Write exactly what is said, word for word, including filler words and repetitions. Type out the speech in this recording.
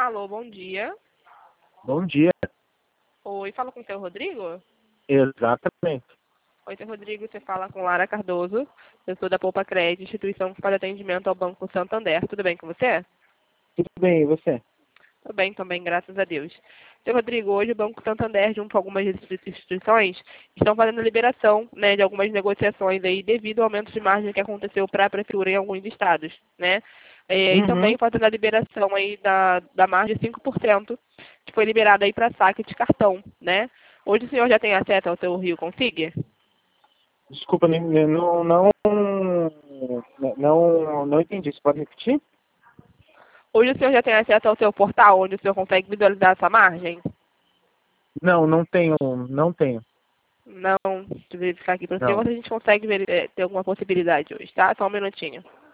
Alô, bom dia. Bom dia. Oi, fala com o seu Rodrigo? Exatamente. Oi, seu Rodrigo, você fala com Lara Cardoso. Eu sou da Poupa Crédito, instituição que faz atendimento ao Banco Santander. Tudo bem com você? Tudo bem, e você? Tudo bem também, graças a Deus. Seu Rodrigo, hoje o Banco Santander, junto com algumas instituições, estão fazendo a liberação, né, de algumas negociações aí devido ao aumento de margem que aconteceu para a prefeitura em alguns estados, né? É, e Uhum. também fazendo a liberação aí da, da margem de cinco por cento, que foi liberada aí para saque de cartão, né? Hoje o senhor já tem acesso ao seu Rio Consigue? Desculpa, nem- nem- não, não, não, não entendi. Você pode repetir? Hoje o senhor já tem acesso ao seu portal, onde o senhor consegue visualizar essa margem? Não, não tenho, não tenho. Não, deixa eu verificar aqui para o senhor Não. se a gente consegue ver, é, ter alguma possibilidade hoje, tá? Só um minutinho.